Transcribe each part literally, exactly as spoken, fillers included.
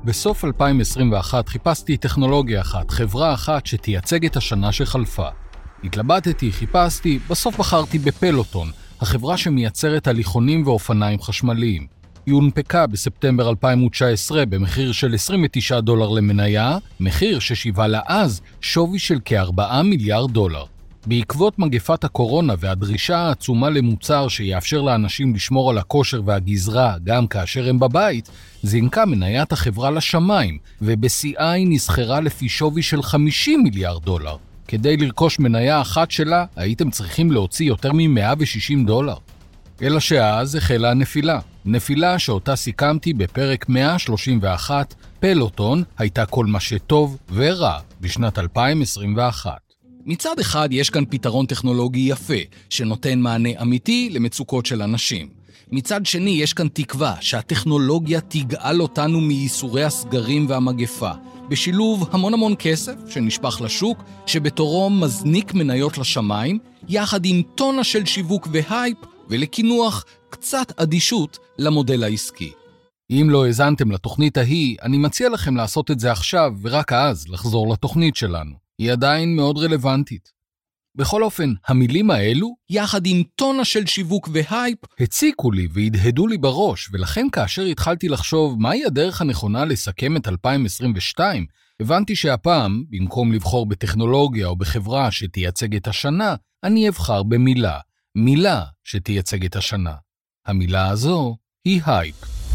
בסוף אלפיים עשרים ואחת חיפשתי טכנולוגיה אחת, חברה אחת שתייצג את השנה שחלפה. התלבטתי, חיפשתי, בסוף בחרתי בפלוטון, החברה שמייצרת הליכונים ואופניים חשמליים. היא הונפקה בספטמבר אלפיים תשע עשרה במחיר של עשרים ותשעה דולר למניה, מחיר ששיבה לה אז שווי של כארבעה מיליארד דולר. בעקבות מגפת הקורונה והדרישה העצומה למוצר שיאפשר לאנשים לשמור על הכושר והגזרה גם כאשר הם בבית, זינקה מניית החברה לשמיים, ובשיאה היא נסחרה לפי שווי של חמישים מיליארד דולר. כדי לרכוש מניה אחת שלה, הייתם צריכים להוציא יותר מ-מאה ושישים דולר. אלא שאז החלה הנפילה. נפילה שאותה סיכמתי בפרק מאה שלושים ואחת, פלוטון הייתה כל מה שטוב ורע בשנת אלפיים עשרים ואחת. מצד אחד יש כאן פתרון טכנולוגי יפה, שנותן מענה אמיתי למצוקות של אנשים. מצד שני יש כאן תקווה שהטכנולוגיה תגאל אותנו מייסורי הסגרים והמגפה, בשילוב המון המון כסף שנשפך לשוק, שבתורו מזניק מניות לשמיים, יחד עם טונה של שיווק והייפ, ולכינוח קצת אדישות למודל העסקי. אם לא הזנתם לתוכנית ההיא, אני מציע לכם לעשות את זה עכשיו, ורק אז לחזור לתוכנית שלנו. היא עדיין מאוד רלוונטית. בכל אופן, המילים האלו, יחד עם טונה של שיווק והייפ, הציקו לי והדהדו לי בראש, ולכן כאשר התחלתי לחשוב מהי הדרך הנכונה לסכם את אלפיים עשרים ושתיים, הבנתי שהפעם, במקום לבחור בטכנולוגיה או בחברה שתייצג את השנה, אני אבחר במילה, מילה שתייצג את השנה. המילה הזו היא הייפ.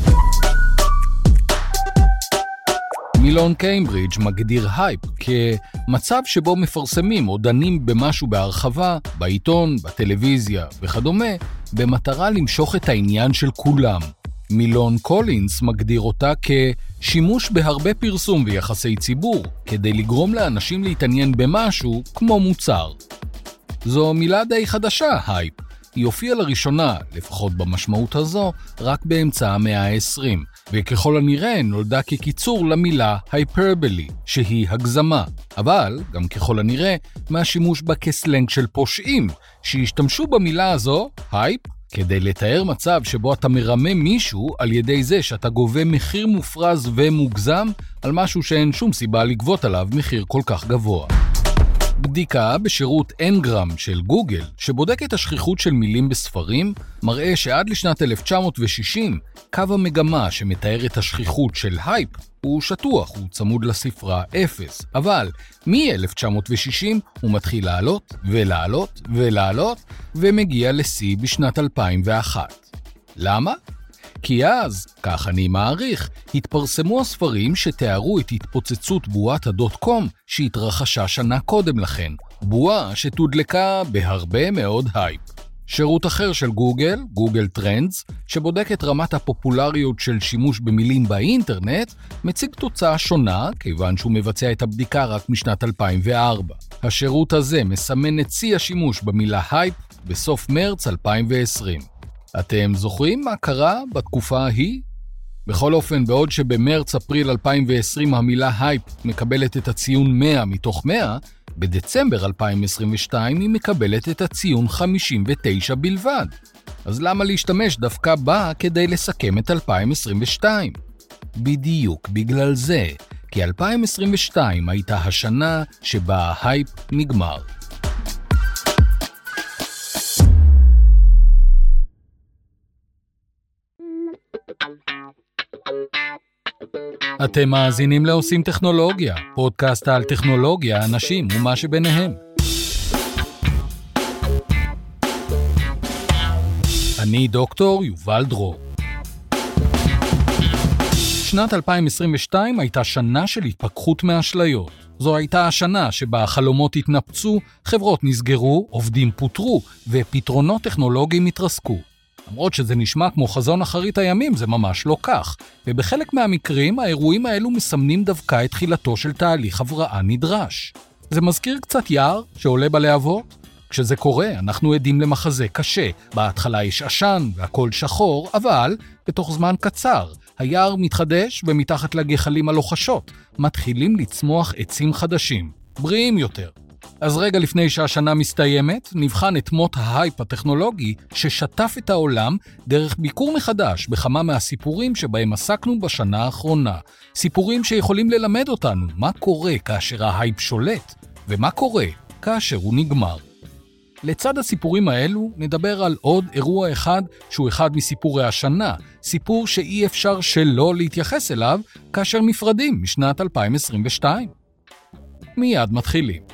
מילון קיימברידג' מגדיר הייפ כמצב שבו מפרסמים או דנים במשהו בהרחבה, בעיתון, בטלוויזיה וכדומה, במטרה למשוך את העניין של כולם. מילון קולינס מגדיר אותה כשימוש בהרבה פרסום ויחסי ציבור, כדי לגרום לאנשים להתעניין במשהו כמו מוצר. זו מילה די חדשה, הייפ. היא הופיעה לראשונה, לפחות במשמעות הזו, רק באמצע המאה ה-עשרים, וככל הנראה נולדה כקיצור למילה הייפרבלי, שהיא הגזמה, אבל גם ככל הנראה מהשימוש בה כסלנג של פושעים, שהשתמשו במילה הזו, הייפ, כדי לתאר מצב שבו אתה מרמה מישהו על ידי זה שאתה גובה מחיר מופרז ומוגזם על משהו שאין שום סיבה לגבות עליו מחיר כל כך גבוה. בדיקה בשירות אנגרם של גוגל, שבודק את השכיחות של מילים בספרים, מראה שעד לשנת אלף תשע מאות ושישים, קו המגמה שמתאר את השכיחות של הייפ הוא שטוח, הוא צמוד לספרה אפס. אבל מ-אלף תשע מאות ושישים הוא מתחיל לעלות ולעלות ולעלות, ומגיע לשיא בשנת אלפיים ואחת. למה? כי אז, כך אני מעריך, התפרסמו הספרים שתיארו את התפוצצות בועת הדוט קום שהתרחשה שנה קודם לכן, בועה שתודלקה בהרבה מאוד הייפ. שירות אחר של גוגל, גוגל טרנדס, שבודק את רמת הפופולריות של שימוש במילים באינטרנט, מציג תוצאה שונה, כיוון שהוא מבצע את הבדיקה רק משנת אלפיים וארבע. השירות הזה מסמן את שיא השימוש במילה הייפ בסוף מרץ אלפיים ועשרים. אתם זוכרים מה קרה בתקופה ההיא? בכל אופן, בעוד שבמרץ-אפריל אלפיים ועשרים המילה הייפ מקבלת את הציון מאה מתוך מאה, בדצמבר אלפיים עשרים ושתיים היא מקבלת את הציון חמישים ותשע בלבד. אז למה להשתמש דווקא בה כדי לסכם את אלפיים עשרים ושתיים? בדיוק בגלל זה, כי אלפיים עשרים ושתיים הייתה השנה שבה ההייפ נגמר. אתם מאזינים לעושים טכנולוגיה, פודקאסט על טכנולוגיה, אנשים ומה שביניהם. אני דוקטור יובל דרור. שנת אלפיים עשרים ושתיים הייתה שנה של התפכחות מאשליות. זו הייתה השנה שבה החלומות התנפצו, חברות נסגרו, עובדים פוטרו ופתרונות טכנולוגיים התרסקו. למרות שזה נשמע כמו חזון אחרית הימים, זה ממש לא כך. ובחלק מהמקרים, האירועים האלו מסמנים דווקא את תחילתו של תהליך הבראה נדרש. זה מזכיר קצת יער שעולה בלהבות. כשזה קורה, אנחנו עדים למחזה קשה. בהתחלה יש עשן והכל שחור, אבל בתוך זמן קצר, היער מתחדש ומתחת לגחלים הלוחשות, מתחילים לצמוח עצים חדשים, בריאים יותר. אז רגע לפני שהשנה מסתיימת, נבחן את מות ההייפ הטכנולוגי ששטף את העולם דרך ביקור מחדש בכמה מהסיפורים שבהם עסקנו בשנה האחרונה. סיפורים שיכולים ללמד אותנו מה קורה כאשר ההייפ שולט, ומה קורה כאשר הוא נגמר. לצד הסיפורים האלו נדבר על עוד אירוע אחד שהוא אחד מסיפורי השנה, סיפור שאי אפשר שלא להתייחס אליו כאשר נפרדים משנת אלפיים עשרים ושתיים. מיד מתחילים.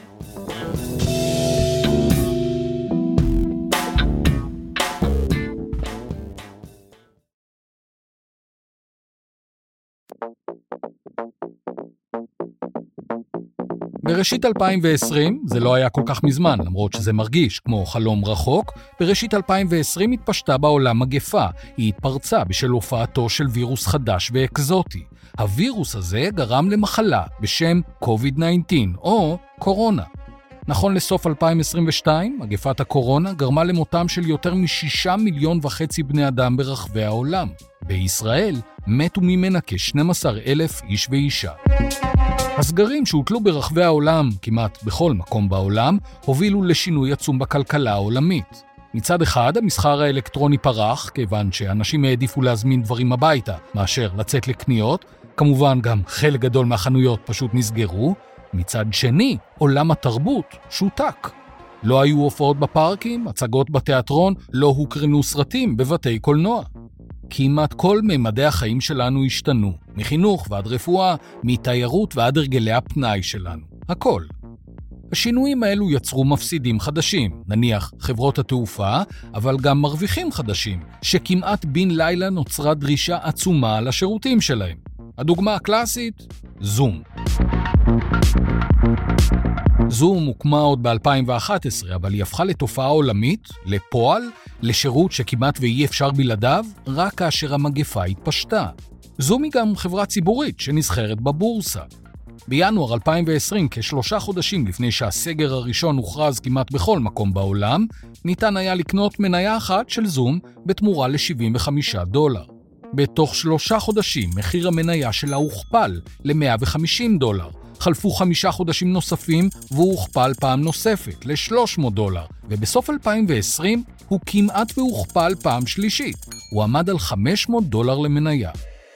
בראשית אלפיים ועשרים, זה לא היה כל כך מזמן, למרות שזה מרגיש כמו חלום רחוק, בראשית אלפיים ועשרים התפשטה בעולם מגפה. היא התפרצה בשל הופעתו של וירוס חדש ואקזוטי. הווירוס הזה גרם למחלה בשם קוביד תשע עשרה או קורונה. נכון לסוף אלפיים עשרים ושתיים, מגפת הקורונה גרמה למותם של יותר משישה מיליון וחצי בני אדם ברחבי העולם. בישראל מתו ממנה כ-שנים עשר אלף איש ואישה. הסגרים שהוטלו ברחבי העולם, כמעט בכל מקום בעולם, הובילו לשינוי עצום בכלכלה העולמית. מצד אחד, המסחר האלקטרוני פרח, כיוון שאנשים העדיפו להזמין דברים הביתה, מאשר לצאת לקניות. כמובן גם חלק גדול מהחנויות פשוט נסגרו. מצד שני, עולם התרבות שותק. לא היו הופעות בפארקים, הצגות בתיאטרון, לא הוקרנו סרטים בבתי קולנוע. כמעט כל ממדי החיים שלנו השתנו, מחינוך ועד רפואה, מתיירות ועד הרגלי הפנאי שלנו. הכל. השינויים האלו יצרו מפסידים חדשים, נניח חברות התעופה, אבל גם מרוויחים חדשים, שכמעט בן לילה נוצרה דרישה עצומה על השירותים שלהם. הדוגמה הקלאסית, זום. זום הוקמה עוד ב-אלפיים ואחת עשרה, אבל היא הפכה לתופעה עולמית, לפועל, לשירות שכמעט ואי אפשר בלעדיו, רק כאשר המגפה התפשטה. זום היא גם חברה ציבורית שנסחרת בבורסה. בינואר אלפיים ועשרים, כשלושה חודשים לפני שהסגר הראשון הוכרז כמעט בכל מקום בעולם, ניתן היה לקנות מניה אחת של זום בתמורה ל-שבעים וחמישה דולר. בתוך שלושה חודשים מחיר המניה שלה הוכפל ל-מאה וחמישים דולר. חלפו חמישה חודשים נוספים והוא הוכפל פעם נוספת ל-שלוש מאות דולר, ובסוף אלפיים ועשרים הוא כמעט והוכפל פעם שלישית. הוא עמד על חמש מאות דולר למניה.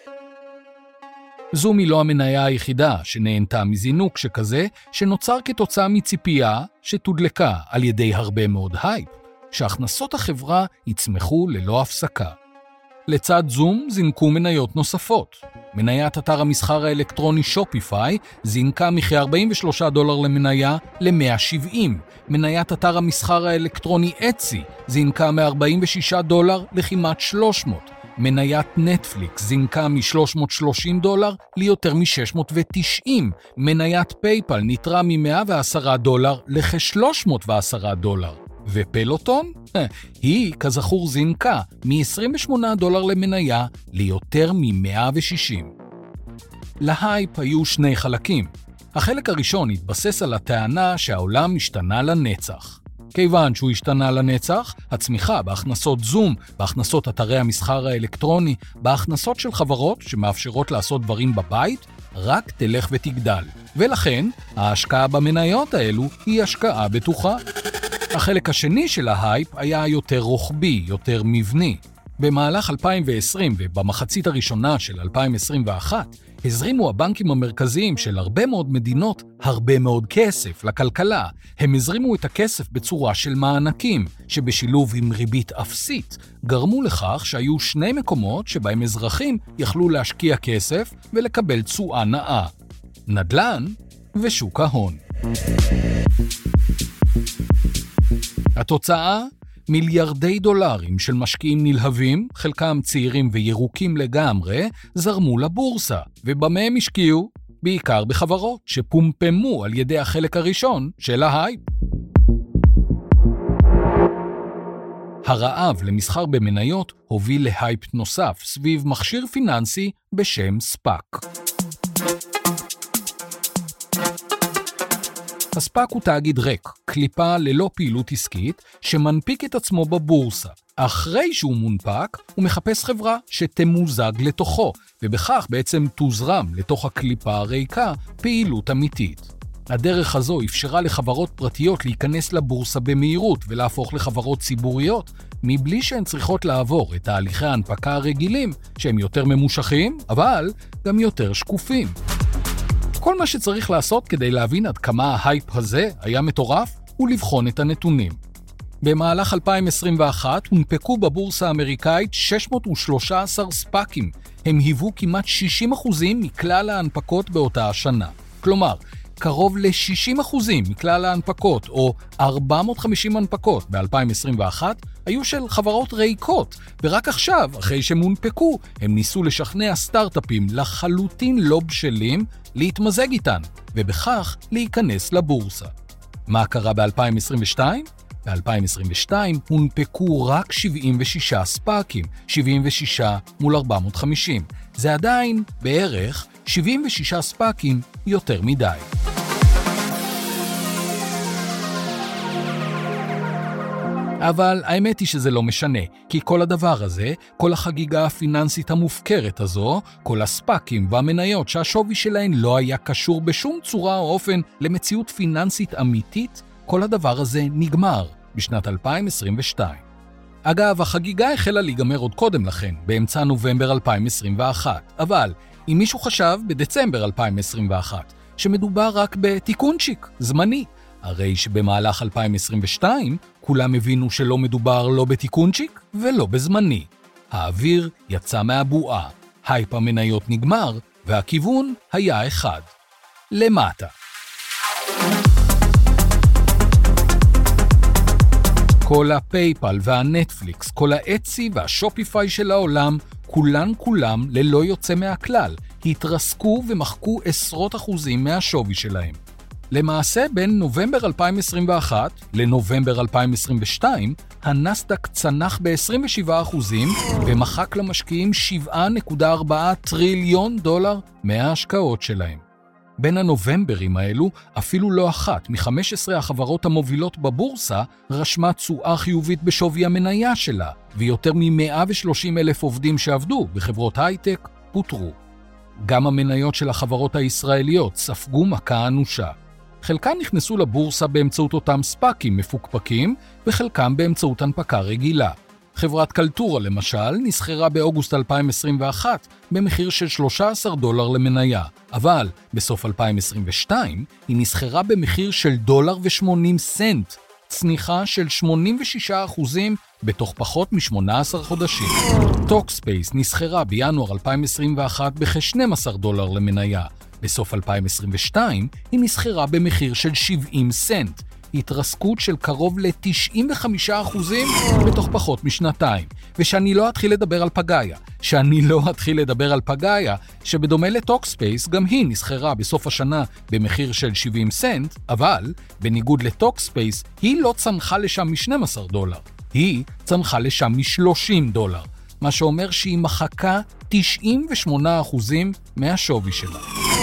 זום היא לא המניה היחידה שנהנתה מזינוק שכזה, שנוצר כתוצאה מציפייה שתודלקה על ידי הרבה מאוד הייפ, שהכנסות החברה יצמחו ללא הפסקה. לצד זום זינקו מניות נוספות. מניית אתר המסחר האלקטרוני שופיפיי זינקה מ-ארבעים ושלושה דולר למניה ל-מאה ושבעים. מניית אתר המסחר האלקטרוני אצי זינקה מ-ארבעים ושישה דולר לכמעט שלוש מאות. מניית נטפליקס זינקה מ-שלוש מאות ושלושים דולר ליותר מ-שש מאות ותשעים. מניית פייפל נתרה מ-מאה ועשרה דולר לכ-שלוש מאות ועשרה דולר. ופלוטון? היא, כזכור, זינקה מ-עשרים ושמונה דולר למניה ליותר מ-מאה ושישים. להייפ היו שני חלקים. החלק הראשון התבסס על הטענה שהעולם השתנה לנצח. כיוון שהוא השתנה לנצח, הצמיחה בהכנסות זום, בהכנסות אתרי המסחר האלקטרוני, בהכנסות של חברות שמאפשרות לעשות דברים בבית, רק תלך ותגדל. ולכן, ההשקעה במניות האלו היא השקעה בטוחה. החלק השני של ההייפ היה יותר רוחבי, יותר מבני. במהלך אלפיים ועשרים ובמחצית הראשונה של אלפיים עשרים ואחת, הזרימו הבנקים המרכזיים של הרבה מאוד מדינות הרבה מאוד כסף לכלכלה. הם הזרימו את הכסף בצורה של מענקים, שבשילוב עם ריבית אפסית, גרמו לכך שהיו שני מקומות שבהם אזרחים יכלו להשקיע כסף ולקבל תשואה נאה. נדל"ן ושוק ההון. התוצאה? מיליארדי דולרים של משקיעים נלהבים, חלקם צעירים וירוקים לגמרי, זרמו לבורסה, ובמה הם השקיעו? בעיקר בחברות שפומפמו על ידי החלק הראשון של ההייפ. הרעב למסחר במניות הוביל להייפ נוסף סביב מכשיר פיננסי בשם ספאק. הספאק הוא תאגיד ריק, קליפה ללא פעילות עסקית, שמנפיק את עצמו בבורסה. אחרי שהוא מונפק, הוא מחפש חברה שתמוזג לתוכו, ובכך בעצם תוזרם לתוך הקליפה הריקה פעילות אמיתית. הדרך הזו אפשרה לחברות פרטיות להיכנס לבורסה במהירות ולהפוך לחברות ציבוריות, מבלי שהן צריכות לעבור את תהליכי ההנפקה הרגילים, שהם יותר ממושכים, אבל גם יותר שקופים. כל מה שצריך לעשות כדי להבין עד כמה ההייפ הזה היה מטורף, הוא לבחון את הנתונים. במהלך אלפיים עשרים ואחת הונפקו בבורסה האמריקאית שש מאות ושלושה עשר ספאקים. הם היוו כמעט שישים אחוזים מכלל ההנפקות באותה השנה. כלומר, קרוב ל-שישים אחוזים מכלל ההנפקות, או ארבע מאות וחמישים הנפקות ב-אלפיים עשרים ואחת, היו של חברות ריקות, ורק עכשיו, אחרי שהם הונפקו, הם ניסו לשכנע סטארט-אפים לחלוטין לא בשלים להתמזג איתן, ובכך להיכנס לבורסה. מה קרה ב-אלפיים עשרים ושתיים? ב-אלפיים עשרים ושתיים הונפקו רק שבעים ושישה ספאקים, שבעים ושישה מול ארבע מאות וחמישים. זה עדיין בערך שבעים ושישה ספאקים יותר מדי. אבל האמת היא שזה לא משנה, כי כל הדבר הזה, כל החגיגה הפיננסית המופקרת הזו, כל הספאקים והמניות שהשווי שלהן לא היה קשור בשום צורה או אופן למציאות פיננסית אמיתית, כל הדבר הזה נגמר בשנת אלפיים עשרים ושתיים. אגב, החגיגה החלה להיגמר עוד קודם לכן, באמצע נובמבר אלפיים עשרים ואחת, אבל אם מישהו חשב בדצמבר אלפיים עשרים ואחת שמדובר רק בתיקונצ'יק זמני, הרי שבמהלך אלפיים עשרים ושתיים כולם הבינו שלא מדובר לא בתיקונצ'יק ולא בזמני. האוויר יצא מהבועה, הייפ המניות נגמר, והכיוון היה אחד. למטה. כל הפייפל והנטפליקס, כל האצי והשופיפיי של העולם, כולן כולם ללא יוצא מהכלל, התרסקו ומחקו עשרות אחוזים מהשווי שלהם. למעשה, בין נובמבר אלפיים עשרים ואחת לנובמבר אלפיים עשרים ושתיים, הנסדק צנח ב-עשרים ושבעה אחוזים ומחק למשקיעים שבע נקודה ארבע טריליון דולר מההשקעות שלהם. בין הנובמברים האלו, אפילו לא אחת מ-חמש עשרה החברות המובילות בבורסה רשמה תשואה חיובית בשווי המניה שלה, ויותר מ-מאה ושלושים אלף עובדים שעבדו בחברות הייטק פוטרו. גם המניות של החברות הישראליות ספגו מכה אנושה. חלקן נכנסו לבורסה באמצעות אותם ספאקים מפוקפקים, וחלקם באמצעות הנפקה רגילה. חברת קלטורה למשל נסחרה באוגוסט אלפיים עשרים ואחת במחיר של שלושה עשר דולר למניה, אבל בסוף אלפיים עשרים ושתיים היא נסחרה במחיר של דולר ושמונים סנט, צניחה של שמונים ושישה אחוזים בתוך פחות מ-שמונה עשרה חודשים. טוקספייס נסחרה בינואר אלפיים עשרים ואחת בכ-שנים עשר דולר למניה, בסוף אלפיים עשרים ושתיים היא נסחרה במחיר של שבעים סנט, התרסקות של קרוב ל-תשעים וחמישה אחוזים בתוך פחות משנתיים. ושאני לא אתחיל לדבר על פגאיה, שאני לא אתחיל לדבר על פגאיה, שבדומה לטוקספייס גם היא נסחרה בסוף השנה במחיר של שבעים סנט, אבל בניגוד לטוקספייס היא לא צנחה לשם מ-שנים עשר דולר, היא צנחה לשם מ-שלושים דולר, מה שאומר שהיא מחקה תשעים ושמונה אחוזים מהשווי שלה.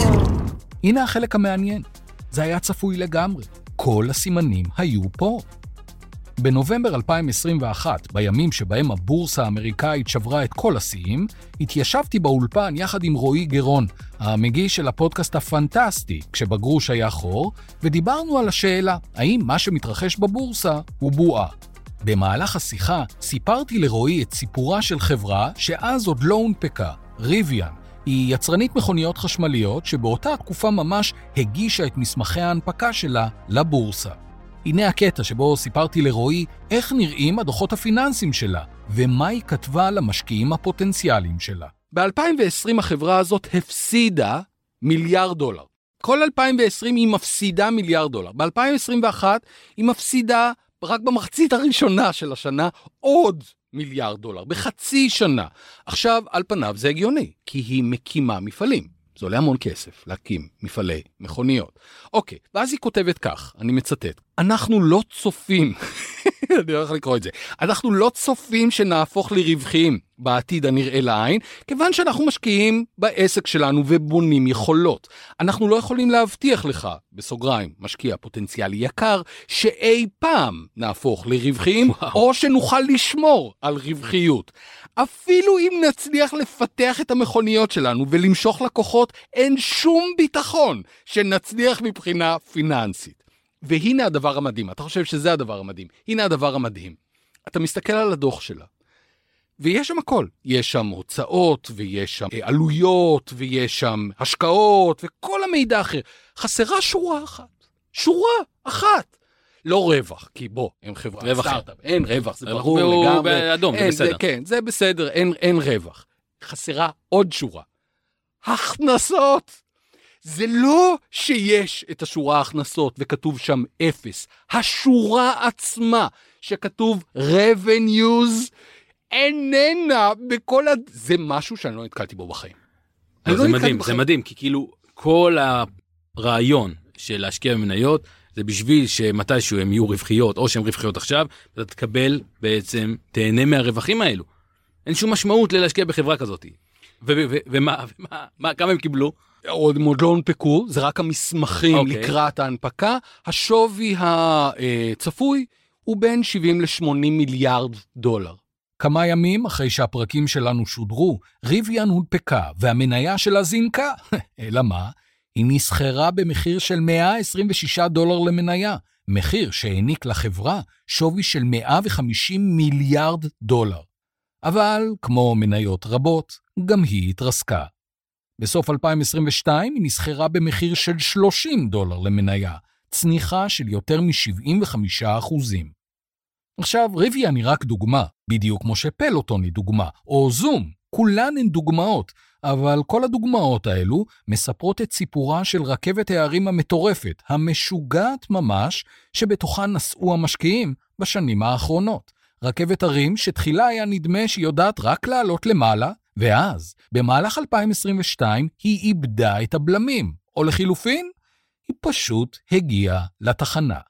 הנה החלק המעניין, זה היה צפוי לגמרי. כל הסימנים היו פה. בנובמבר אלפיים עשרים ואחת, בימים שבהם הבורסה האמריקאית שברה את כל השיאים, התיישבתי באולפן יחד עם רועי גרון, המגיש של הפודקאסט הפנטסטי, כשבגרוש היה חור, ודיברנו על השאלה, האם מה שמתרחש בבורסה הוא בועה. במהלך השיחה סיפרתי לרועי את סיפורה של חברה שאז עוד לא הונפקה, ריוויאן. היא יצרנית מכוניות חשמליות שבאותה תקופה ממש הגישה את מסמכי ההנפקה שלה לבורסה. הנה הקטע שבו סיפרתי לרועי איך נראים הדוחות הפיננסיים שלה, ומה היא כתבה למשקיעים הפוטנציאליים שלה. ב-אלפיים ועשרים החברה הזאת הפסידה מיליארד דולר. כל אלפיים ועשרים היא מפסידה מיליארד דולר. ב-אלפיים עשרים ואחת היא מפסידה רק במחצית הראשונה של השנה עוד מיליארד דולר, בחצי שנה. עכשיו, על פניו זה הגיוני, כי היא מקימה מפעלים. זה עולה המון כסף להקים מפעלי מכוניות. אוקיי, ואז היא כותבת כך, אני מצטט, אנחנו לא צופים אני הולך לקרוא את זה. אנחנו לא צופים שנהפוך לרווחיים בעתיד הנראה לעין, כיוון שאנחנו משקיעים בעסק שלנו ובונים יכולות. אנחנו לא יכולים להבטיח לך, בסוגריים, משקיע פוטנציאלי יקר, שאי פעם נהפוך לרווחיים, וואו. או שנוכל לשמור על רווחיות. אפילו אם נצליח לפתח את המכוניות שלנו ולמשוך לקוחות, אין שום ביטחון שנצליח מבחינה פיננסית. והנה הדבר המדהים, אתה חושב שזה הדבר המדהים, הנה הדבר המדהים. אתה מסתכל על הדוח שלה, ויש שם הכל. יש שם הוצאות, ויש שם עלויות, ויש שם השקעות, וכל המידע האחר. חסרה שורה אחת. שורה אחת. לא רווח, כי בוא, הם חברה סטארט-אפ, אין רווח, זה ברור לגמרי. והוא באדום, זה בסדר. כן, זה בסדר, אין, אין רווח. חסרה עוד שורה. הכנסות. זה לא שיש את השורה ההכנסות וכתוב שם אפס. השורה עצמה שכתוב revenues איננה בכל הד... זה משהו שאני לא נתקלתי בו בחיים. לא, זה מדהים, זה מדהים, כי כאילו כל הרעיון של להשקיע במניות, זה בשביל שמתישהו הם יהיו רווחיות, או שהן רווחיות עכשיו, אתה תקבל בעצם, תהנה מהרווחים האלו. אין שום משמעות ללהשקיע בחברה כזאת. ומה, ומה, כמה הם קיבלו? עוד עוד לא הונפקו, זה רק המסמכים okay. לקראת ההנפקה. השווי הצפוי הוא בין שבעים לשמונים מיליארד דולר. כמה ימים אחרי שהפרקים שלנו שודרו, ריוויאן הונפקה והמניה שלה זינקה. אלא מה? היא נסחרה במחיר של מאה עשרים ושישה דולר למניה, מחיר שהעניק לחברה שווי של מאה וחמישים מיליארד דולר. אבל, כמו מניות רבות, גם היא התרסקה. בסוף אלפיים עשרים ושתיים היא נסחרה במחיר של שלושים דולר למניה, צניחה של יותר מ-שבעים וחמישה אחוזים. עכשיו, ריוויאן היא רק דוגמה, בדיוק כמו שפלוטון היא דוגמה, או זום, כולן הן דוגמאות, אבל כל הדוגמאות האלו מספרות את סיפורה של רכבת הערים המטורפת, המשוגעת ממש, שבתוכה נסעו המשקיעים בשנים האחרונות. רכבת הרים שתחילה היה נדמה שהיא יודעת רק לעלות למעלה, ואז, במהלך אלפיים עשרים ושתיים, היא איבדה את הבלמים, או לחילופין, היא פשוט הגיעה לתחנה.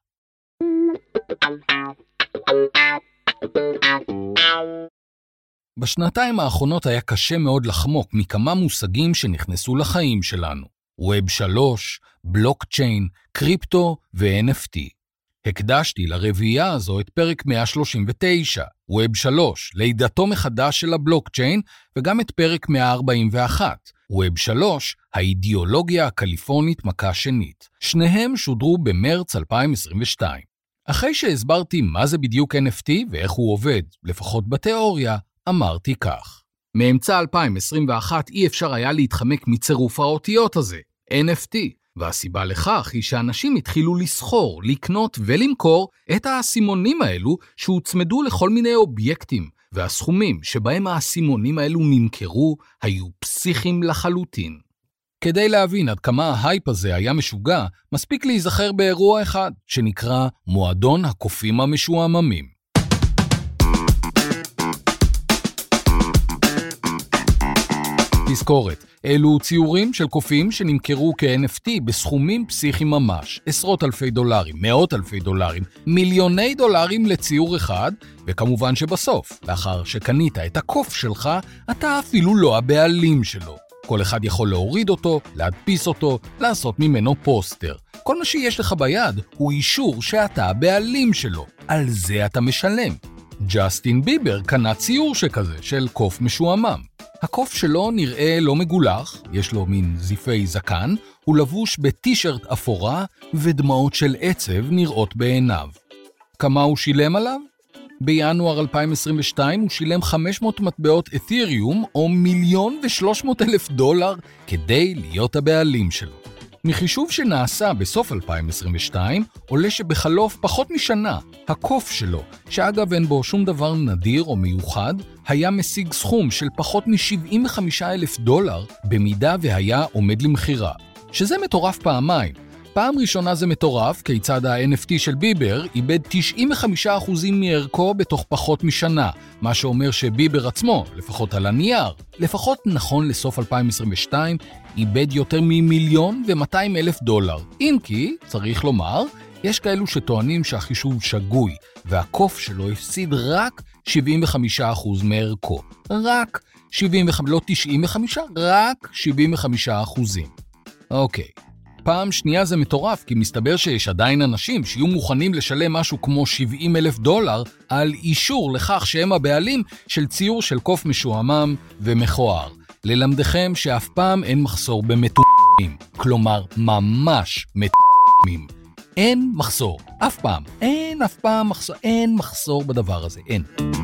בשנתיים האחרונות היה קשה מאוד לחמוק מכמה מושגים שנכנסו לחיים שלנו. ווב שלוש, בלוקצ'יין, קריפטו ו-אן אף טי. הקדשתי לרביעייה הזו את פרק מאה שלושים ותשע, ווב שלוש, לידתו מחדש של הבלוקצ'יין, וגם את פרק מאה ארבעים ואחת, ווב שלוש, האידיאולוגיה הקליפורנית מכה שנית. שניהם שודרו במרץ אלפיים עשרים ושתיים. אחרי שהסברתי מה זה בדיוק אן אף טי ואיך הוא עובד, לפחות בתיאוריה, אמרתי כך. מאמצע אלפיים עשרים ואחת אי אפשר היה להתחמק מצירוף האותיות הזה, אן אף טי, והסיבה לכך היא שאנשים התחילו לסחור, לקנות ולמכור את האסימונים האלו שהוצמדו לכל מיני אובייקטים, והסכומים שבהם האסימונים האלו נמכרו היו פסיכיים לחלוטין. כדי להבין עד כמה ההייפ הזה היה משוגע, מספיק להיזכר באירוע אחד, שנקרא מועדון הקופים המשועממים. תזכורת, אלו ציורים של קופים שנמכרו כ-אן אף טי בסכומים פסיכיים ממש, עשרות אלפי דולרים, מאות אלפי דולרים, מיליוני דולרים לציור אחד, וכמובן שבסוף, לאחר שקנית את הקוף שלך, אתה אפילו לא הבעלים שלו. כל אחד יכול להוריד אותו, להדפיס אותו, לעשות ממנו פוסטר. כל מה שיש לך ביד הוא אישור שאתה הבעלים שלו. על זה אתה משלם. ג'סטין ביבר קנה ציור שכזה של קוף משועמם. הקוף שלו נראה לא מגולח, יש לו מין זיפי זקן, הוא לבוש בטישרט אפורה ודמעות של עצב נראות בעיניו. כמה הוא שילם עליו? בינואר אלפיים עשרים ושתיים הוא שילם חמש מאות מטבעות את'ריום או מיליון ושלוש מאות אלף דולר כדי להיות הבעלים שלו. מחישוב שנעשה בסוף אלפיים עשרים ושתיים עולה שבחלוף פחות משנה הקוף שלו, שאגב אין בו שום דבר נדיר או מיוחד, היה משיג סכום של פחות מ-שבעים וחמישה אלף דולר במידה והיה עומד למחירה. שזה מטורף פעמיים. פעם ראשונה זה מטורף כיצד ה-אן אף טי של ביבר איבד תשעים וחמישה אחוז מערכו בתוך פחות משנה, מה שאומר שביבר עצמו, לפחות על הנייר, לפחות נכון לסוף אלפיים עשרים ושתיים, איבד יותר ממיליון ומאתיים אלף דולר. אם כי, צריך לומר, יש כאלו שטוענים שהחישוב שגוי, והקוף שלו הפסיד רק שבעים וחמישה אחוז מערכו. רק שבעים וחמישה, לא תשעים וחמישה, רק שבעים וחמישה אחוזים. אוקיי. פעם שנייה זה מטורף, כי מסתבר שיש עדיין אנשים שיהיו מוכנים לשלם משהו כמו שבעים אלף דולר על אישור לכך שהם הבעלים של ציור של קוף משועמם ומכוער. ללמדכם שאף פעם אין מחסור במטומטמים, כלומר ממש מטומטמים. אין מחסור, אף פעם, אין אף פעם מחסור, אין מחסור בדבר הזה, אין.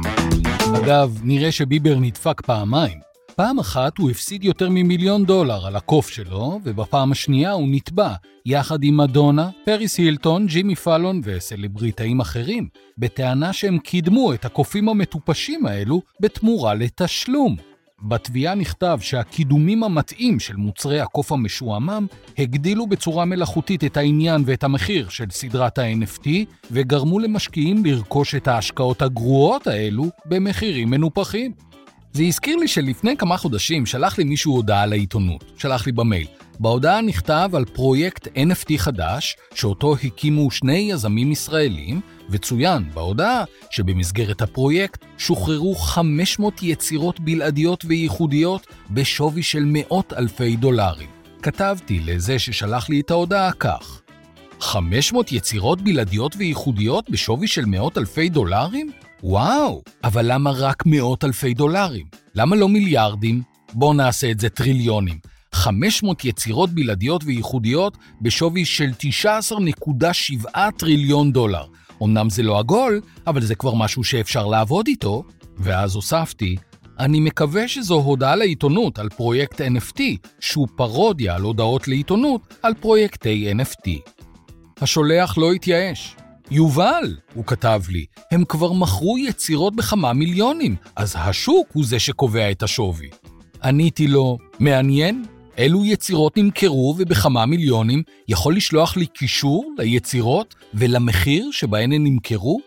אגב, נראה שביבר נדפק פעמיים. פעם אחת הוא הפסיד יותר ממיליון דולר על הקוף שלו, ובפעם השנייה הוא נתבע, יחד עם מדונה, פריס הילטון, ג'ימי פאלון וסלבריטאים אחרים, בטענה שהם קידמו את הקופים המטופשים האלו בתמורה לתשלום. בתביעה נכתב שהקידומים המתאים של מוצרי הקוף המשועמם הגדילו בצורה מלאכותית את העניין ואת המחיר של סדרת ה-אן אף טי, וגרמו למשקיעים לרכוש את ההשקעות הגרועות האלו במחירים מנופחים. זה הזכיר לי שלפני כמה חודשים שלח לי מישהו הודעה לעיתונות, שלח לי במייל. בהודעה נכתב על פרויקט אן אף טי חדש, שאותו הקימו שני יזמים ישראלים, וצוין בהודעה שבמסגרת הפרויקט שוחררו חמש מאות יצירות בלעדיות וייחודיות בשווי של מאות אלפי דולרים. כתבתי לזה ששלח לי את ההודעה כך: חמש מאות יצירות בלעדיות וייחודיות בשווי של מאות אלפי דולרים? וואו, אבל למה רק מאות אלפי דולרים? למה לא מיליארדים? בואו נעשה את זה טריליונים. חמש מאות יצירות בלעדיות וייחודיות בשווי של תשע עשרה נקודה שבע טריליון דולר. אמנם זה לא עגול, אבל זה כבר משהו שאפשר לעבוד איתו. ואז הוספתי, אני מקווה שזו הודעה לעיתונות על פרויקט אן אף טי, שהוא פרודיה על הודעות לעיתונות על פרויקטי אן אף טי. השולח לא התייאש. יובל, הוא כתב לי, הם כבר מכרו יצירות בכמה מיליונים, אז השוק הוא זה שקובע את השווי. עניתי לו, מעניין? אילו יצירות נמכרו ובכמה מיליונים, יכול לשלוח לי קישור ליצירות ולמחיר שבהן הן נמכרו?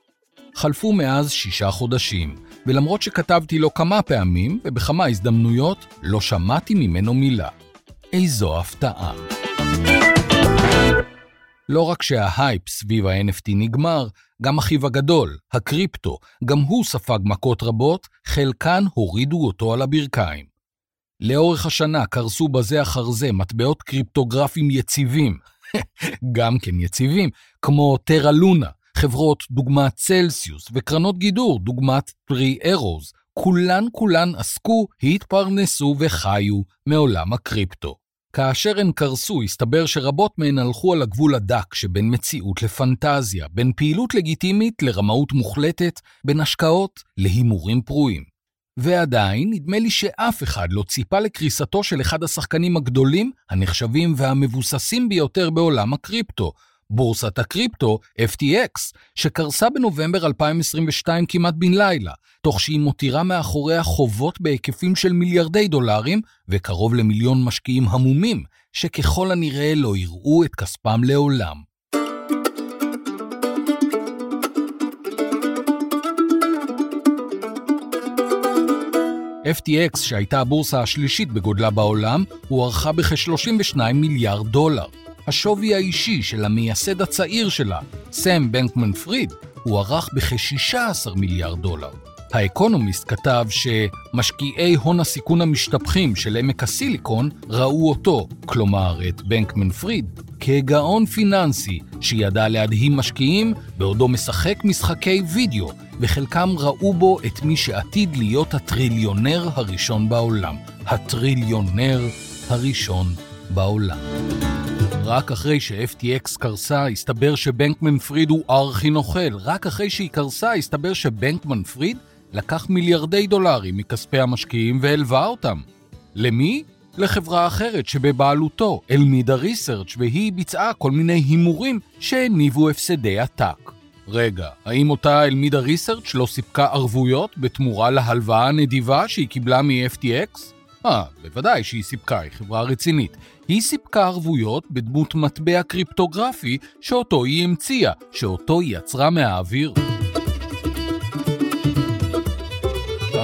חלפו מאז שישה חודשים, ולמרות שכתבתי לו כמה פעמים ובכמה הזדמנויות, לא שמעתי ממנו מילה. איזו הפתעה. לא רק שההייפ סביב ה-אן אף טי נגמר, גם אחיו הגדול, הקריפטו, גם הוא ספג מכות רבות, חלקן הורידו אותו על הברכיים. לאורך השנה קרסו בזה אחר זה מטבעות קריפטוגרפיים יציבים, גם כן יציבים, כמו טרה לונה, חברות דוגמת צלסיוס, וקרנות גידור דוגמת טרי ארוז, כולן כולן עסקו, התפרנסו וחיו מעולם הקריפטו. כאשר הן קרסו, הסתבר שרבות מהן הלכו על הגבול הדק שבין מציאות לפנטזיה, בין פעילות לגיטימית לרמאות מוחלטת, בין השקעות להימורים פרועים. ועדיין, נדמה לי שאף אחד לא ציפה לקריסתו של אחד השחקנים הגדולים, הנחשבים והמבוססים ביותר בעולם הקריפטו, בורסת הקריפטו, אף טי אקס, שקרסה בנובמבר אלפיים עשרים ושתיים כמעט בן לילה, תוך שהיא מותירה מאחוריה חובות בהיקפים של מיליארדי דולרים, וקרוב למיליון משקיעים המומים, שככל הנראה לא יראו את כספם לעולם. אף טי אקס, שהייתה הבורסה השלישית בגודלה בעולם, הוערכה בכ-שלושים ושניים מיליארד דולר. השווי האישי של המייסד הצעיר שלה, סם בנקמן פריד, הוא ערך בכ-שישה עשר מיליארד דולר. האקונומיסט כתב שמשקיעי הון הסיכון המשתפכים של עמק הסיליקון ראו אותו, כלומר את בנקמן פריד, כגאון פיננסי שידע להדהים משקיעים בעודו משחק משחקי וידאו, וחלקם ראו בו את מי שעתיד להיות הטריליונר הראשון בעולם. הטריליונר הראשון בעולם. רק אחרי ש-אף טי אקס קרסה, הסתבר שבנקמן פריד הוא ארכי נוכל. רק אחרי שהיא קרסה, הסתבר שבנקמן פריד לקח מיליארדי דולרים מכספי המשקיעים והלווה אותם. למי? לחברה אחרת שבבעלותו, אלמידה ריסרצ', והיא ביצעה כל מיני הימורים שהניבו הפסדי עתק. רגע, האם אותה אלמידה ריסרצ' לא סיפקה ערבויות בתמורה להלוואה הנדיבה שהיא קיבלה מ-אף טי אקס? אה, בוודאי שהיא סיפקה, היא חברה רצינית. היא סיפקה ערבויות בדמות מטבע קריפטוגרפי שאותו היא המציאה, שאותו היא יצרה מהאוויר.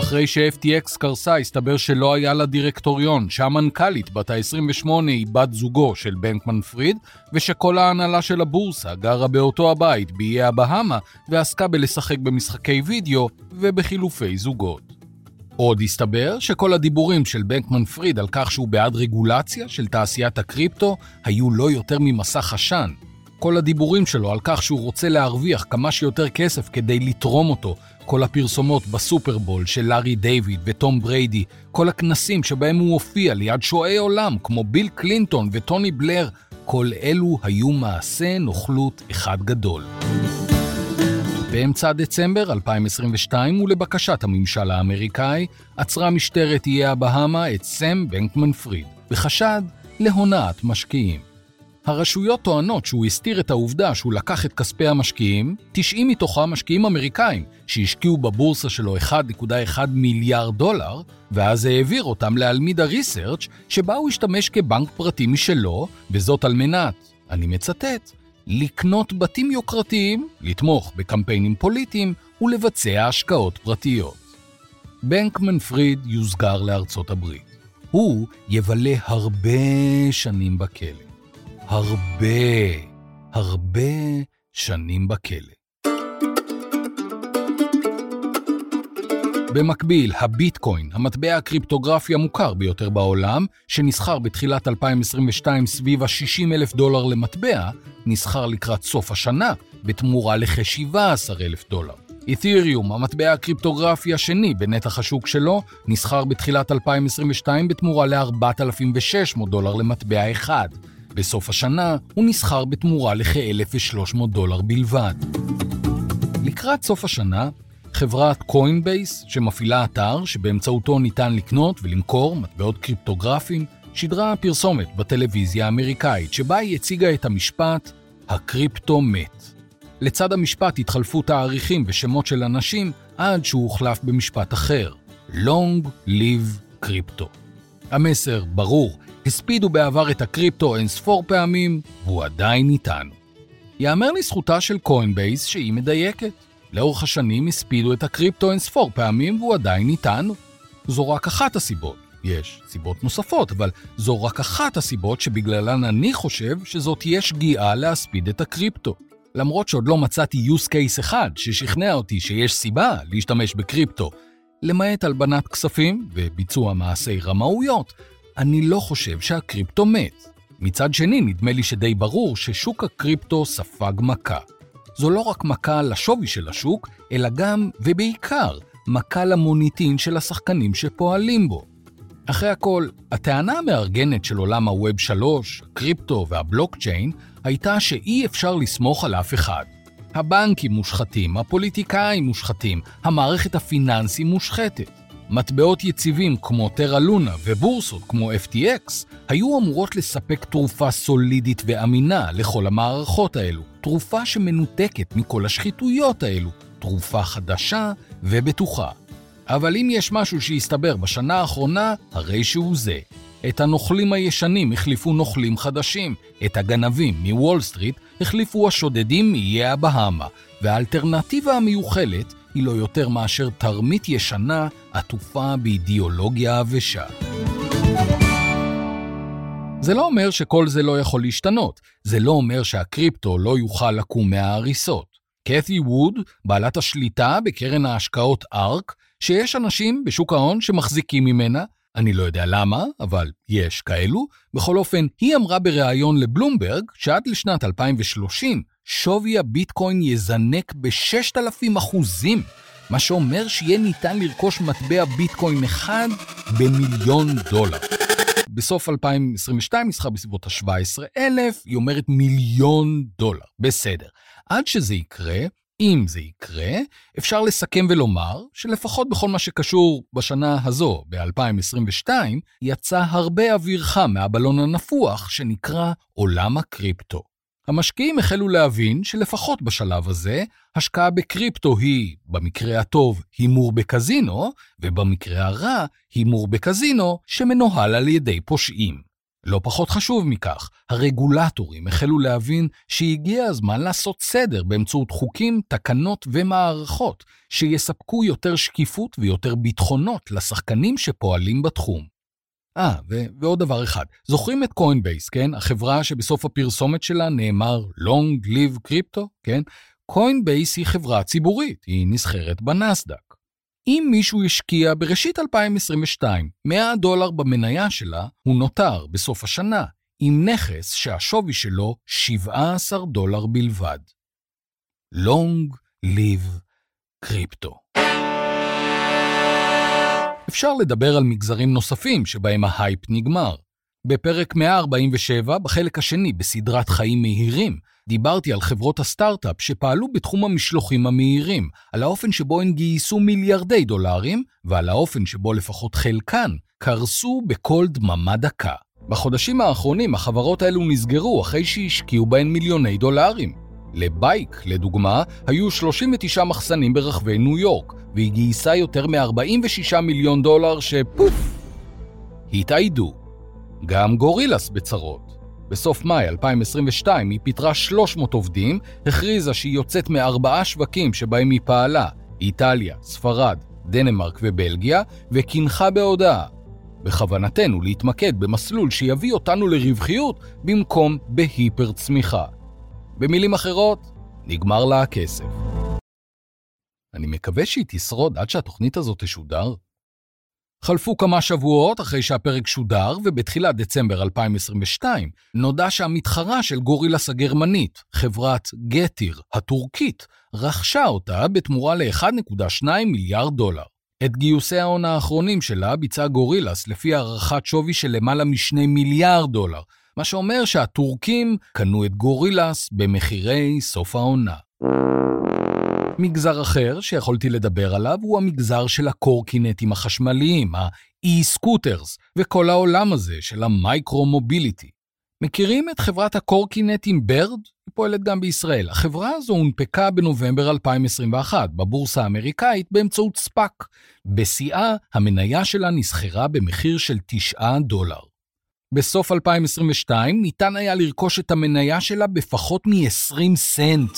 אחרי ש-אף טי אקס קרסה, הסתבר שלא היה לה דירקטוריון, שהמנכ"לית בת ה-עשרים ושמונה היא בת זוגו של בנקמן פריד, ושכל ההנהלה של הבורסה גרה באותו הבית באיי הבהמה, ועסקה בלשחק במשחקי וידאו ובחילופי זוגות. עוד הסתבר שכל הדיבורים של בנקמן פריד על כך שהוא בעד רגולציה של תעשיית הקריפטו היו לא יותר ממסך עשן. כל הדיבורים שלו על כך שהוא רוצה להרוויח כמה שיותר כסף כדי לתרום אותו, כל הפרסומות בסופרבול של לארי דיוויד וטום בריידי, כל הכנסים שבהם הוא הופיע ליד שועי עולם כמו ביל קלינטון וטוני בלר, כל אלו היו מעשה נוכלות אחד גדול. באמצע דצמבר אלפיים עשרים ושתיים ולבקשת הממשל האמריקאי, עצרה משטרת איי הבהמה את סם בנקמן פריד, בחשד להונאת משקיעים. הרשויות טוענות שהוא הסתיר את העובדה שהוא לקח את כספי המשקיעים, תשעים מתוכם משקיעים אמריקאים שהשקיעו בבורסה שלו אחד נקודה אחד מיליארד דולר, ואז העביר אותם לאלמידה ריסרצ' שבה הוא השתמש כבנק פרטי משלו, וזאת על מנת, אני מצטט, לקנות בתים יוקרתיים, לתמוך בקמפיינים פוליטיים ולבצע השקעות פרטיות. בנקמן פריד יוסגר לארצות הברית. הוא יבלה הרבה שנים בכלא. הרבה, הרבה שנים בכלא. במקביל, הביטקוין, המטבע הקריפטוגרפי המוכר ביותר בעולם, שנסחר בתחילת אלפיים עשרים ושתיים סביב ה-שישים אלף דולר למטבע, נסחר לקראת סוף השנה, בתמורה לכ-שבעה עשר אלף דולר. אית'ריום, המטבע הקריפטוגרפי השני בנתח השוק שלו, נסחר בתחילת אלפיים עשרים ושתיים בתמורה ל-ארבעת אלפים ושש מאות דולר למטבע אחד. בסוף השנה הוא נסחר בתמורה לכ-אלף ושלוש מאות דולר בלבד. לקראת סוף השנה, חברת קוינבייס, שמפעילה אתר שבאמצעותו ניתן לקנות ולמכור מטבעות קריפטוגרפיים, שידרה פרסומת בטלוויזיה האמריקאית, שבה היא הציגה את המשפט, הקריפטו מת. לצד המשפט התחלפו תאריכים ושמות של אנשים, עד שהוא הוחלף במשפט אחר, Long Live Crypto. המסר ברור, הספידו בעבר את הקריפטו אין ספור פעמים, והוא עדיין איתנו. יאמר לזכותה של קוינבייס שהיא מדייקת. לאורך השנים הספידו את הקריפטו אין ספור פעמים, והוא עדיין איתנו. זו רק אחת הסיבות. יש סיבות נוספות, אבל זו רק אחת הסיבות שבגללן אני חושב שזאת תהיה שגיאה להספיד את הקריפטו. למרות שעוד לא מצאתי use case אחד ששכנע אותי שיש סיבה להשתמש בקריפטו, למעט הלבנת כספים וביצוע מעשי רמאויות, אני לא חושב שהקריפטו מת. מצד שני, נדמה לי שדי ברור ששוק הקריפטו ספג מכה. זו לא רק מכה לשווי של השוק, אלא גם, ובעיקר, מכה למוניטין של השחקנים שפועלים בו. אחרי הכל, הטענה המארגנת של עולם הווב שלוש, הקריפטו והבלוקצ'יין, הייתה שאי אפשר לסמוך על אף אחד. הבנקים מושחתים, הפוליטיקאים מושחתים, המערכת הפיננסית מושחתת. מטבעות יציבים כמו טרה לונה ובורסות כמו אף טי אקס היו אמורות לספק תרופה סולידית ואמינה לכל המערכות האלו, תרופה שמנותקת מכל השחיתויות האלו, תרופה חדשה ובטוחה. אבל אם יש משהו שהסתבר בשנה האחרונה, הרי שהוא זה. את הנוכלים הישנים החליפו נוכלים חדשים, את הגנבים מוול סטריט החליפו השודדים מאיי הבהמה, והאלטרנטיבה המיוחלת היא לא יותר מאשר תרמית ישנה עטופה באידיאולוגיה עבשה. זה לא אומר שכל זה לא יכול להשתנות, זה לא אומר שהקריפטו לא יוכל לקום מההריסות. קת'י ווד, בעלת השליטה בקרן ההשקעות ארק, שיש אנשים בשוק ההון שמחזיקים ממנה, אני לא יודע למה, אבל יש כאלו, בכל אופן היא אמרה בריאיון לבלומברג שעד לשנת אלפיים ושלושים שווי הביטקוין יזנק ב-ששת אלפים אחוזים, מה שאומר שיהיה ניתן לרכוש מטבע ביטקוין אחד במיליון דולר. בסוף אלפיים עשרים ושתיים נסחר בסביבות ה-שבעה עשר אלף, היא אומרת מיליון דולר. בסדר. עד שזה יקרה, אם זה יקרה, אפשר לסכם ולומר שלפחות בכל מה שקשור בשנה הזו, ב-אלפיים עשרים ושתיים, יצא הרבה אוויר חם מהבלון הנפוח שנקרא עולם הקריפטו. המשקיעים החלו להבין שלפחות בשלב הזה, השקעה בקריפטו היא, במקרה הטוב, הימור בקזינו, ובמקרה הרע, הימור בקזינו שמנוהל על ידי פושעים. לא פחות חשוב מכך, הרגולטורים החלו להבין שהגיע הזמן לעשות סדר באמצעות חוקים, תקנות ומערכות שיספקו יותר שקיפות ויותר ביטחונות לשחקנים שפועלים בתחום. אה, ו- ועוד דבר אחד, זוכרים את קוינבייס, כן? החברה שבסוף הפרסומת שלה נאמר Long Live Crypto, כן? קוינבייס היא חברה ציבורית, היא נסחרת בנסדק. אם מישהו השקיע בראשית אלפיים עשרים ושתיים מאה דולר במניה שלה, הוא נותר בסוף השנה עם נכס שהשווי שלו שבעה עשר דולר בלבד. Long Live Crypto. אפשר לדבר על מגזרים נוספים שבהם ההייפ נגמר. בפרק מאה ארבעים ושבע, בחלק השני בסדרת חיים מהירים, דיברתי על חברות הסטארט-אפ שפעלו בתחום המשלוחים המהירים, על האופן שבו הן גייסו מיליארדי דולרים, ועל האופן שבו לפחות חלקן קרסו בכל דממה דקה. בחודשים האחרונים החברות האלו נסגרו אחרי שהשקיעו בהן מיליוני דולרים. לבייק, לדוגמה, היו שלושים ותשעה מחסנים ברחבי ניו יורק, והיא גייסה יותר מ-ארבעים ושישה מיליון דולר שפוף, התעידו. גם גורילס בצרות. בסוף מאי אלפיים עשרים ושתיים היא פיטרה שלוש מאות עובדים, הכריזה שהיא יוצאת מארבעה שווקים שבהם היא פעלה, איטליה, ספרד, דנמרק ובלגיה, וכינחה בהודעה. בכוונתנו להתמקד במסלול שיביא אותנו לרווחיות במקום בהיפר צמיחה. במילים אחרות, נגמר לה הכסף. אני מקווה שהיא תשרוד עד שהתוכנית הזאת תשודר. חלפו כמה שבועות אחרי שהפרק שודר, ובתחילת דצמבר אלפיים עשרים ושתיים נודע שהמתחרה של גורילס הגרמנית, חברת גטיר הטורקית, רכשה אותה בתמורה ל-אחד נקודה שתיים מיליארד דולר. את גיוסי ההון האחרונים שלה ביצעה גורילס לפי הערכת שווי של למעלה משני מיליארד דולר, מה שאומר שהטורקים קנו את גורילס במחירי סוף העונה. מגזר אחר שיכולתי לדבר עליו הוא המגזר של הקורקינטים החשמליים, ה-e-scooters, וכל העולם הזה של המייקרו-מוביליטי. מכירים את חברת הקורקינטים ברד? היא פועלת גם בישראל. החברה הזו הונפקה בנובמבר אלפיים עשרים ואחת בבורסה האמריקאית באמצעות ספאק. בשיאה המניה שלה נסחרה במחיר של תשעה דולר. בסוף אלפיים עשרים ושתיים ניתן היה לרכוש את המניה שלה בפחות מ-עשרים סנט.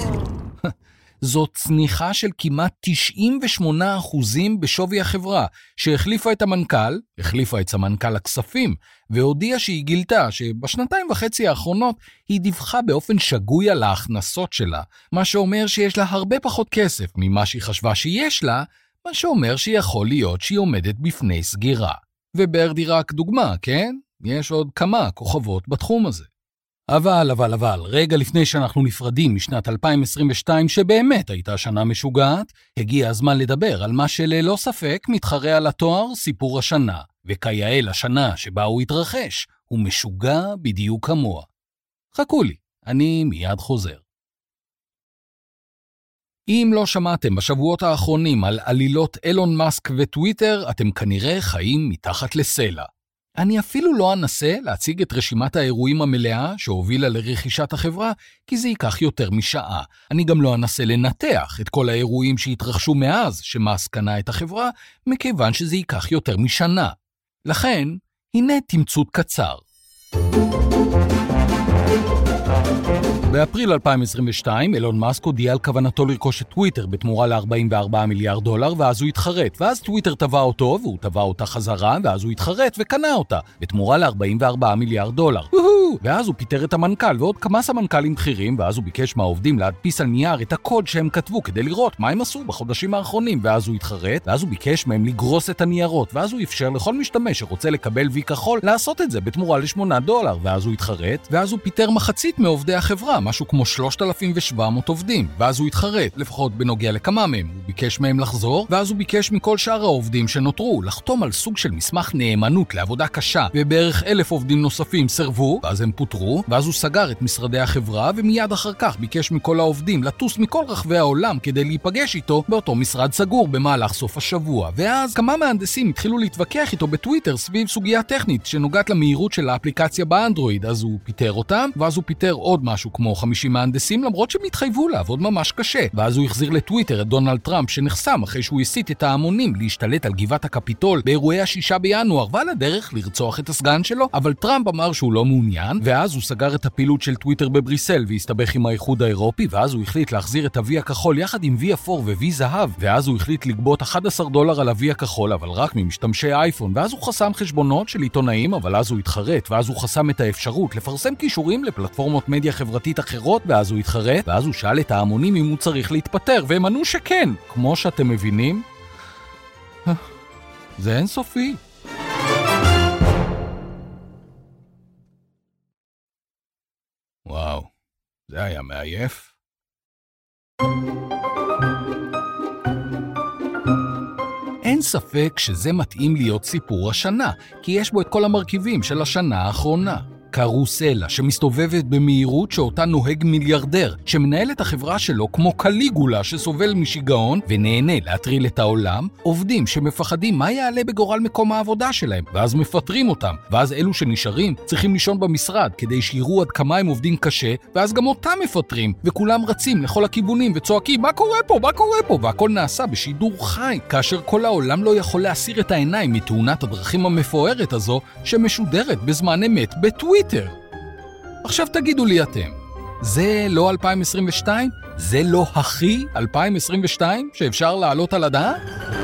זאת צניחה של כמעט תשעים ושמונה אחוז בשווי החברה, שהחליפה את המנכ"ל, החליפה את סמנכ"ל הכספים, והודיעה שהיא גילתה שבשנתיים וחצי האחרונות היא דיווחה באופן שגוי על ההכנסות שלה, מה שאומר שיש לה הרבה פחות כסף ממה שהיא חשבה שיש לה, מה שאומר שיכול להיות שהיא עומדת בפני סגירה. וברדי רק דוגמה, כן? יש עוד כמה כוכבות בתחום הזה. אבל, אבל, אבל, רגע לפני שאנחנו נפרדים משנת אלפיים עשרים ושתיים, שבאמת הייתה שנה משוגעת, הגיע הזמן לדבר על מה שללא ספק מתחרה על התואר סיפור השנה, וכיאה לשנה שבה הוא התרחש, הוא משוגע בדיוק כמוה. חכו לי, אני מיד חוזר. אם לא שמעתם בשבועות האחרונים על עלילות אילון מאסק וטוויטר, אתם כנראה חיים מתחת לסלע. אני אפילו לא אנסה להציג את רשימת האירועים המלאה שהובילה לרכישת החברה, כי זה ייקח יותר משעה. אני גם לא אנסה לנתח את כל האירועים שהתרחשו מאז שמאסק קנה את החברה, מכיוון שזה ייקח יותר משנה. לכן, הנה תמצות קצר. באפריל אלפיים עשרים ושתיים, אילון מאסק הודיע על כוונתו לרכוש את טוויטר בתמורה ל-ארבעים וארבעה מיליארד דולר, ואז הוא התחרט. ואז טוויטר טבע אותו, והוא טבע אותה חזרה, ואז הוא התחרט וקנה אותה, בתמורה ל-ארבעים וארבעה מיליארד דולר. ואז הוא פיטר את המנכ"ל ועוד כמה סמנכ"לים בכירים, ואז הוא ביקש מהעובדים להדפיס על נייר את הקוד שהם כתבו כדי לראות מה הם עשו בחודשים האחרונים, ואז הוא התחרט, ואז הוא ביקש מהם לגרוס את הניירות, ואז הוא אפשר לכל משתמש שרוצה לקבל וי כחול לעשות את זה בתמורה לשמונה דולר, ואז הוא התחרט, ואז הוא פיטר מחצית מעובדי החברה, משהו כמו שלושת אלפים ושבע מאות עובדים, ואז הוא התחרט, לפחות בנוגע לכמה מהם, הוא ביקש מהם לחזור, ואז הוא ביקש מכל שאר העובדים שנותרו לחתום על סוג של מסמך נאמנות לעבודה קשה, ובערך אלף עובדים נוספים סרבו, ואז הם פוטרו, ואז הוא סגר את משרדי החברה, ומיד אחר כך ביקש מכל העובדים לטוס מכל רחבי העולם כדי להיפגש איתו באותו משרד סגור במהלך סוף השבוע, ואז כמה מהנדסים התחילו להתווכח איתו בטוויטר סביב סוגיה טכנית שנוגעת למהירות של האפליקציה באנדרואיד, אז הוא פיטר אותם, ואז הוא פיטר לפטר עוד משהו כמו חמישים מהנדסים, למרות שהם התחייבו לעבוד ממש קשה. ואז הוא החזיר לטוויטר את דונלד טראמפ שנחסם אחרי שהוא הסית את ההמונים להשתלט על גבעת הקפיטול באירועי השישה בינואר, ועל הדרך לרצוח את הסגן שלו. אבל טראמפ אמר שהוא לא מעוניין, ואז הוא סגר את הפעילות של טוויטר בבריסל והסתבך עם האיחוד האירופי, ואז הוא החליט להחזיר את הווי הכחול יחד עם וי אפור ווי זהב, ואז הוא החליט לגבות אחד עשר דולר על הווי הכחול, אבל רק ממשתמשי אייפון, ואז הוא חסם חשבונות של עיתונאים, אבל אז הוא התחרט, ואז הוא חסם את האפשרות לפרסם קישורים לפלטפורמות מדיה חברתית אחרות, ואז הוא התחרט, ואז הוא שאל את ההמונים אם הוא צריך להתפטר, והם ענו שכן. כמו שאתם מבינים, זה אינסופי. וואו, זה היה מעייף. אין ספק שזה מתאים להיות סיפור השנה, כי יש בו את כל המרכיבים של השנה האחרונה. קרוסלה שמסתובבת במהירות שאותה נוהג מיליארדר, שמנהל את החברה שלו כמו קליגולה שסובל משיגעון ונהנה להטריל את העולם, עובדים שמפחדים מה יעלה בגורל מקום העבודה שלהם, ואז מפטרים אותם, ואז אלו שנשארים צריכים לישון במשרד כדי שיראו עד כמה הם עובדים קשה, ואז גם אותם מפטרים, וכולם רצים לכל הכיוונים וצועקים מה קורה פה, מה קורה פה, והכל נעשה בשידור חי, כאשר כל העולם לא יכול להסיר את העיניים מתאונת הדרכים המפוארת הזו שמשודרת בזמן אמת בטוויטר. עכשיו תגידו לי אתם, זה לא אלפיים עשרים ושתיים? זה לא הכי אלפיים עשרים ושתיים שאפשר לעלות על הדעת?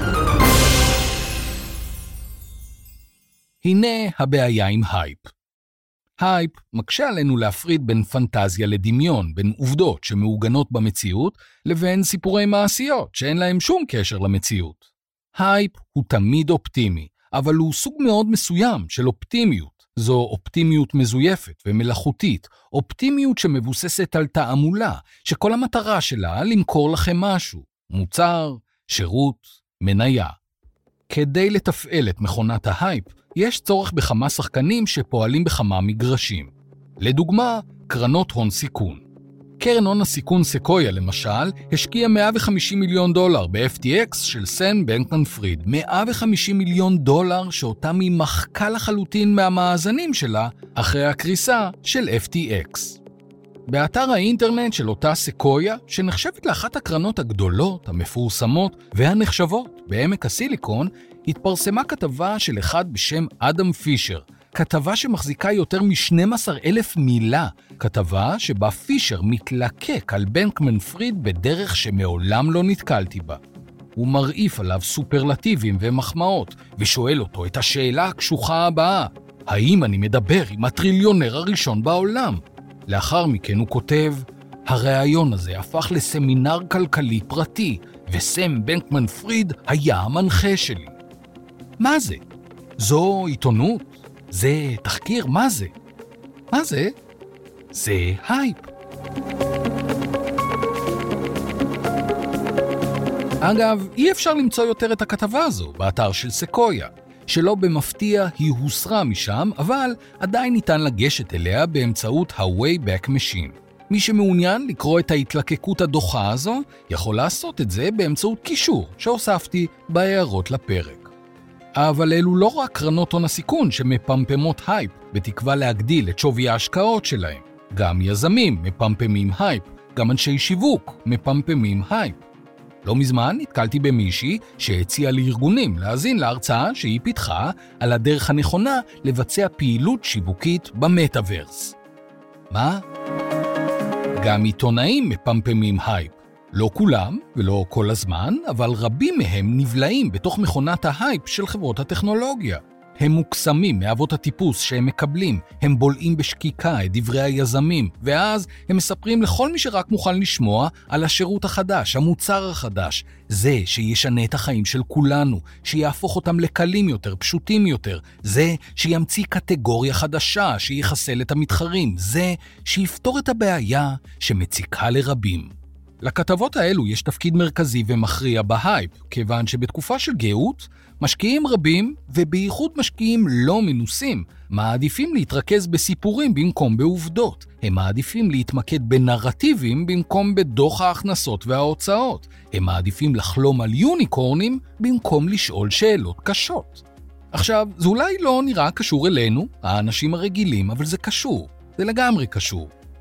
הנה הבעיה עם הייפ. הייפ מקשה עלינו להפריד בין פנטזיה לדמיון, בין עובדות שמעוגנות במציאות, לבין סיפורי מעשיות שאין להם שום קשר למציאות. הייפ הוא תמיד אופטימי, אבל הוא סוג מאוד מסוים של אופטימיות. זו אופטימיות מזויפת ומלאכותית, אופטימיות שמבוססת על תעמולה, שכל המטרה שלה למכור לכם משהו, מוצר, שירות, מניה. כדי לתפעל את מכונת ההייפ, יש צורך בכמה שחקנים שפועלים בכמה מגרשים. לדוגמה, קרנות הון סיכון. קרן הון הסיכון סקויה למשל, השקיעה מאה וחמישים מיליון דולר ב-אף טי אקס של סם בנקמן פריד. מאה וחמישים מיליון דולר שאותם היא מחקה לחלוטין מהמאזנים שלה אחרי הקריסה של אף טי אקס. באתר האינטרנט של אותה סקויה, שנחשבת לאחת הקרנות הגדולות, המפורסמות והנחשבות בעמק הסיליקון, התפרסמה כתבה של אחד בשם אדם פישר, כתבה שמחזיקה יותר מ-שנים עשר אלף מילה, כתבה שבה פישר מתלקק על בנקמן פריד בדרך שמעולם לא נתקלתי בה. הוא מרעיף עליו סופרלטיבים ומחמאות, ושואל אותו את השאלה הקשוחה הבאה, האם אני מדבר עם הטריליונר הראשון בעולם? לאחר מכן הוא כותב, הרעיון הזה הפך לסמינר כלכלי פרטי, וסם בנקמן פריד היה המנחה שלי. מה זה? זו עיתונות? זה תחקיר? מה זה? מה זה? זה הייפ. אגב, אי אפשר למצוא יותר את הכתבה הזו באתר של סקויה, שלא במפתיע היא הוסרה משם, אבל עדיין ניתן לגשת אליה באמצעות ה-Wayback Machine. מי שמעוניין לקרוא את ההתלקקות הדוחה הזו, יכול לעשות את זה באמצעות קישור שהוספתי בהערות לפרק. אבל אלו לא רק קרנות הון הסיכון שמפמפמות הייפ בתקווה להגדיל את שווי ההשקעות שלהם. גם יזמים מפמפמים הייפ, גם אנשי שיווק מפמפמים הייפ. לא מזמן נתקלתי במישהי שהציעה לארגונים להאזין להרצאה שהיא פיתחה על הדרך הנכונה לבצע פעילות שיווקית במטאברס. מה? גם עיתונאים מפמפמים הייפ. לא כולם ולא כל הזמן, אבל רבים מהם נבלעים בתוך מכונת ההייפ של חברות הטכנולוגיה. הם מוקסמים מאבות הטיפוס שהם מקבלים, הם בולעים בשקיקה את דברי היזמים, ואז הם מספרים לכל מי שרק מוכן לשמוע על השירות החדש, המוצר החדש, זה שישנה את החיים של כולנו, שיהפוך אותם לקלים יותר, פשוטים יותר, זה שימציא קטגוריה חדשה, שיחסל את המתחרים, זה שיפתור את הבעיה שמציקה לרבים. לכתבות האלו יש תפקיד מרכזי ומכריע בהייפ, כיוון שבתקופה של גאות, משקיעים רבים, ובייחוד משקיעים לא מנוסים, מעדיפים להתרכז בסיפורים במקום בעובדות. הם מעדיפים להתמקד בנרטיבים במקום בדוח ההכנסות וההוצאות. הם מעדיפים לחלום על יוניקורנים במקום לשאול שאלות קשות. עכשיו, זה אולי לא נראה קשור אלינו, האנשים הרגילים, אבל זה קשור. זה לגמרי קשור.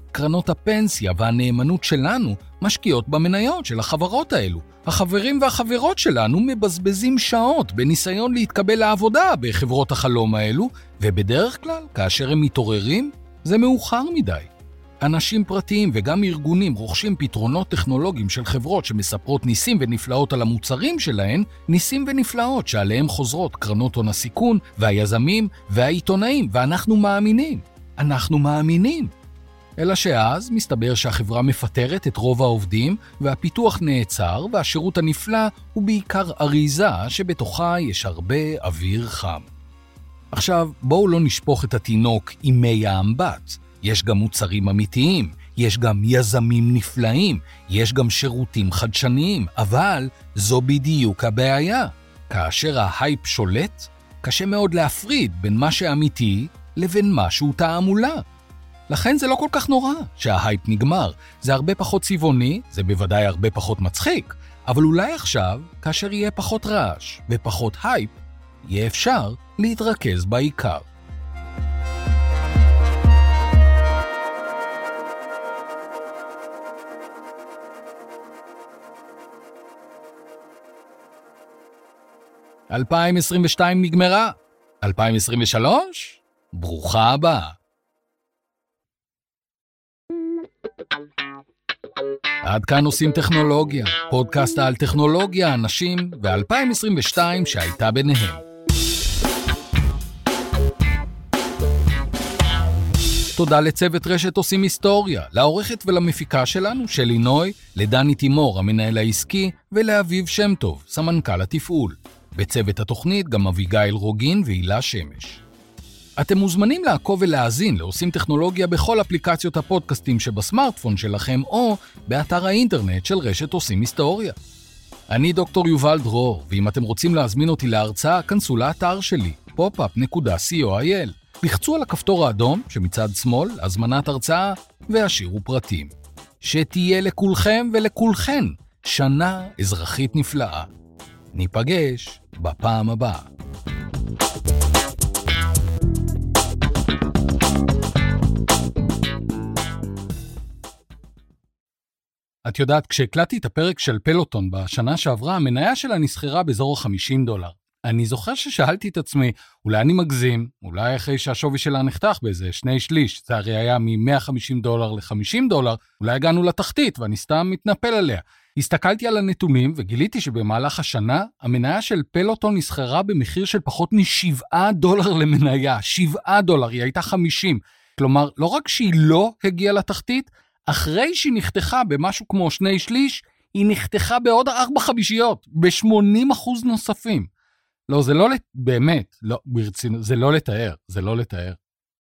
קרנות הפנסיה והנאמנות שלנו משקיעות במניות של החברות האלו. החברים והחברות שלנו מבזבזים שעות בניסיון להתקבל לעבודה בחברות החלום האלו, ובדרך כלל, כאשר הם מתעוררים, זה מאוחר מדי. אנשים פרטיים וגם ארגונים רוכשים פתרונות טכנולוגיים של חברות שמספרות ניסים ונפלאות על המוצרים שלהן, ניסים ונפלאות שעליהם חוזרות קרנות הון הסיכון והיזמים והעיתונאים, ואנחנו מאמינים. אנחנו מאמינים. אלא שאז מסתבר שהחברה מפטרת את רוב העובדים והפיתוח נעצר, והשירות הנפלא הוא בעיקר אריזה שבתוכה יש הרבה אוויר חם. עכשיו, בואו לא נשפוך את התינוק עם מי האמבט. יש גם מוצרים אמיתיים, יש גם יזמים נפלאים, יש גם שירותים חדשניים, אבל זו בדיוק הבעיה. כאשר ההייפ שולט, קשה מאוד להפריד בין מה שאמיתי לבין משהו תעמולה. לכן זה לא כל כך נורא שההייפ נגמר. זה הרבה פחות צבעוני, זה בוודאי הרבה פחות מצחיק, אבל אולי עכשיו, כאשר יהיה פחות רעש ופחות הייפ, יהיה אפשר להתרכז בעיקר. אלפיים עשרים ושתיים נגמרה. אלפיים עשרים ושלוש? ברוכה הבאה. עד כאן עושים טכנולוגיה, פודקאסט על טכנולוגיה, אנשים ו-אלפיים עשרים ושתיים שהייתה ביניהם. תודה לצוות רשת עושים היסטוריה, לעורכת ולמפיקה שלנו, שלי נוי, לדני תימור, המנהל העסקי, ולאביב שם טוב, סמנכ"ל התפעול. בצוות התוכנית גם אביגיל רוגין והילה שמש. אתם מוזמנים לעקוב ולהאזין לעושים טכנולוגיה בכל אפליקציות הפודקאסטים שבסמארטפון שלכם, או באתר האינטרנט של רשת עושים היסטוריה. אני דוקטור יובל דרור, ואם אתם רוצים להזמין אותי להרצאה, כנסו לאתר שלי, פופ אפ נקודה סי או איי אל. לחצו על הכפתור האדום שמצד שמאל, הזמנת הרצאה, והשאירו פרטים. שתהיה לכולכם ולכולכן שנה אזרחית נפלאה. ניפגש בפעם הבאה. את יודעת, כשהקלטתי את הפרק של פלוטון בשנה שעברה, המניה שלה נסחרה באזור ה-חמישים דולר. אני זוכר ששאלתי את עצמי, אולי אני מגזים, אולי אחרי שהשווי שלה נחתך באיזה שני שליש, זה הרי היה מ-מאה וחמישים דולר ל-חמישים דולר, אולי הגענו לתחתית ואני סתם מתנפל עליה. הסתכלתי על הנתונים וגיליתי שבמהלך השנה, המניה של פלוטון נסחרה במחיר של פחות משבעה דולר למניה, שבעה דולר, היא הייתה חמישים. כלומר, לא רק שהיא לא הגיעה לתחתית, אחרי שהיא נחתכה במשהו כמו שני שליש, היא נחתכה בעוד ארבע חמישיות, ב-שמונים אחוז נוספים. לא, זה לא, באמת, לא, ברצינות, זה לא לתאר, זה לא לתאר.